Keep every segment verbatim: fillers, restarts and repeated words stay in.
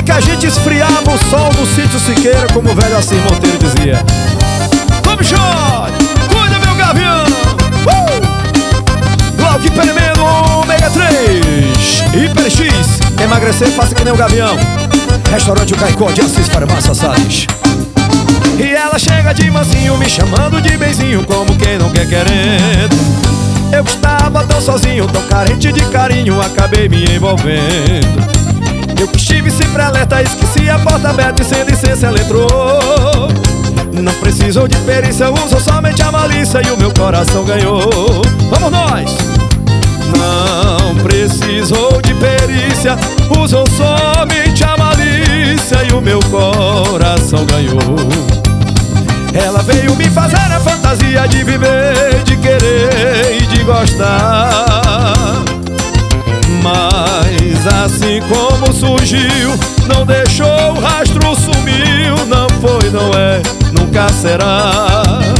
que a gente esfriava o sol no sítio Siqueira, como o velho Assis Monteiro dizia. Tome shot, cuida meu gavião. uh! Glauque Perimeno, ômega três, Hiper X, emagrecer faça que nem o gavião. Restaurante O Caicó de Assis Farmácia Salles. E ela chega de mansinho, me chamando de benzinho, como quem não quer querendo. Eu estava tão sozinho, tão carente de carinho, acabei me envolvendo. Eu que estive sempre alerta, esqueci a porta aberta e sem licença ela entrou. Não precisou de perícia, usou somente a malícia e o meu coração ganhou. Vamos nós! Não precisou de perícia, usou somente a malícia e o meu coração ganhou. Ela veio me fazer a fantasia de viver, de querer e de gostar. Mas assim como surgiu, não deixou rastro, sumiu. Não foi, não é, nunca será.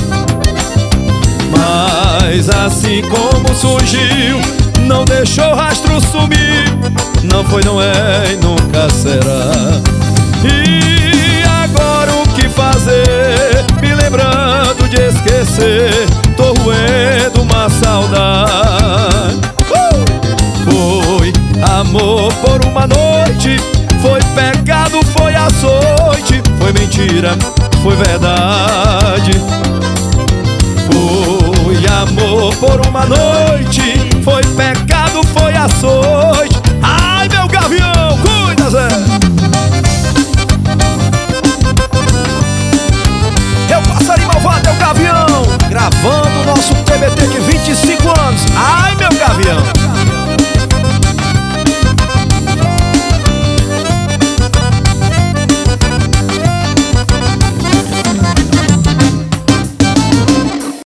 Mas assim como surgiu, não deixou rastro, sumiu. Não foi, não é e nunca será. E agora o que fazer? Me lembrando de esquecer, tô roendo uma saudade. uh! Foi amor por uma noite, foi pecado, foi açoite, foi mentira, foi verdade. Foi amor por uma noite, foi pecado,